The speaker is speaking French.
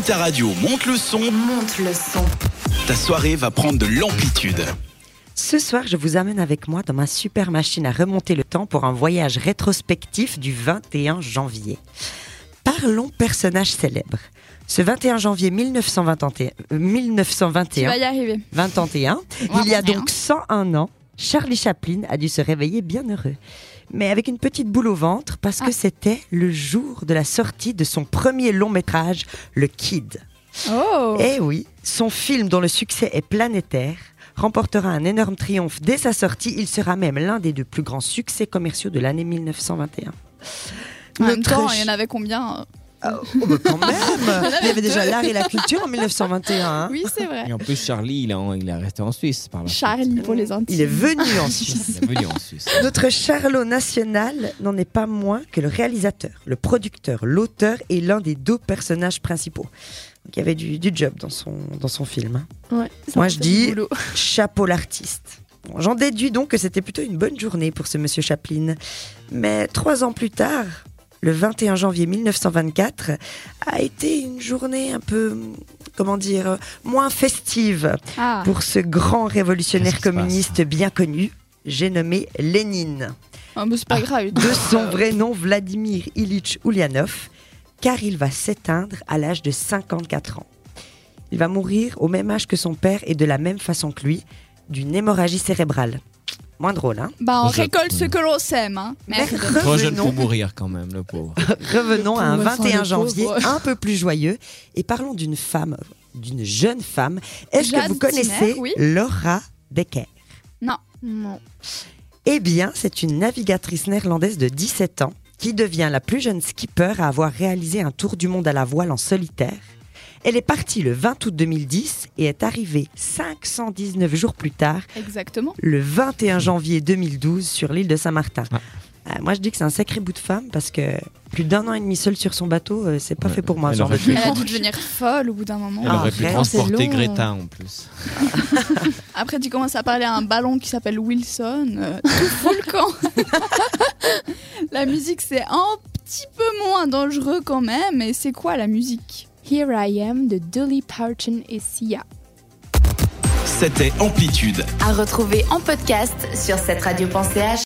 Allume ta radio, monte le son. Monte le son. Ta soirée va prendre de l'amplitude. Ce soir, je vous amène avec moi dans ma super machine à remonter le temps pour un voyage rétrospectif du 21 janvier. Parlons personnages célèbres. Ce 21 janvier 1921, Tu vas y arriver. 21, il y a donc 101 ans, Charlie Chaplin a dû se réveiller bien heureux. Mais avec une petite boule au ventre parce que c'était le jour de la sortie de son premier long métrage, Le Kid. Oh. Eh oui, son film dont le succès est planétaire remportera un énorme triomphe dès sa sortie. Il sera même l'un des 2 plus grands succès commerciaux de l'année 1921. En même temps, il y en avait combien ? Quand même. Il y avait déjà l'art et la culture en 1921. Hein. Oui, c'est vrai. Et en plus, Charlie, il est resté en Suisse par là. Charlie pour les intimes. Il est venu en Suisse. Il est venu en Suisse. Notre Charlot national n'en est pas moins que le réalisateur, le producteur, l'auteur et l'un des 2 personnages principaux. Donc, il y avait du job dans son film. Hein. Ouais, moi, je dis chapeau l'artiste. Bon, j'en déduis donc que c'était plutôt une bonne journée pour ce monsieur Chaplin. Mais 3 ans plus tard, le 21 janvier 1924, a été une journée un peu, moins festive pour ce grand révolutionnaire communiste bien connu, j'ai nommé Lénine. Ah, mais c'est pas grave. De son vrai nom, Vladimir Ilitch Ulyanov, car il va s'éteindre à l'âge de 54 ans. Il va mourir au même âge que son père et de la même façon que lui, d'une hémorragie cérébrale. Moins drôle, hein ? On récolte ce que l'on sème, hein. Trop jeune pour mourir quand même, le pauvre. Revenons à un 21 janvier un peu plus joyeux et parlons d'une jeune femme. Est-ce que vous connaissez Laura Becker ? Non. Eh bien, c'est une navigatrice néerlandaise de 17 ans qui devient la plus jeune skipper à avoir réalisé un tour du monde à la voile en solitaire. Elle est partie le 20 août 2010 et est arrivée 519 jours plus tard, exactement, le 21 janvier 2012 sur l'île de Saint-Martin. Moi, je dis que c'est un sacré bout de femme parce que plus d'1 an et demi seul sur son bateau, c'est pas fait pour moi. Elle a dû devenir folle au bout d'un moment. Elle aurait pu transporter Greta en plus. Après, tu commences à parler à un ballon qui s'appelle Wilson. Tout fout le camp. La musique, c'est un petit peu moins dangereux quand même. Et c'est quoi la musique ? Here I Am de Dolly Parton et Sia. C'était Amplitude. À retrouver en podcast sur cette radio.ch.